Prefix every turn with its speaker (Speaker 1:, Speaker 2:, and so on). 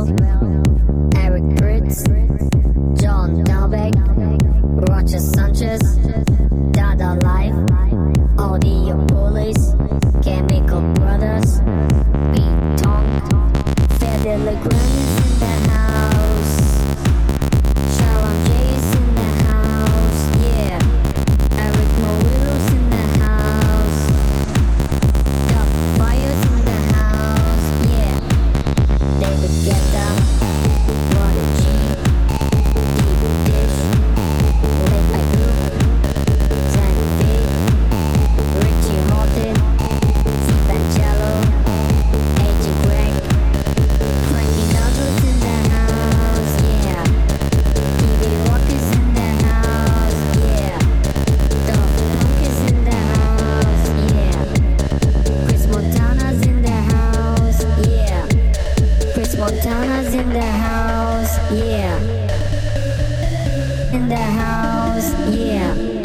Speaker 1: Maxwell, Eric Pritz, John Dalbeck, Roger Sanchez, Dada Life, Audio Police, Chemical Brothers, Pete Tong, Fede Legrand is in the house, Sharon J is in the house, yeah, Eric Morillo's in the house, Doug Fire's in the house, yeah, David Guetta, Roddy G, Deep Dish, Late by Group, Zach B, Richie Martin, Vancello, AJ Greg, Frankie Douglas in the house, yeah, TV Rock is in the house, yeah, Dove Punk is in the house, yeah, Chris Montana's in the house, yeah, Chris Montana's in the house, yeah, in the house, yeah.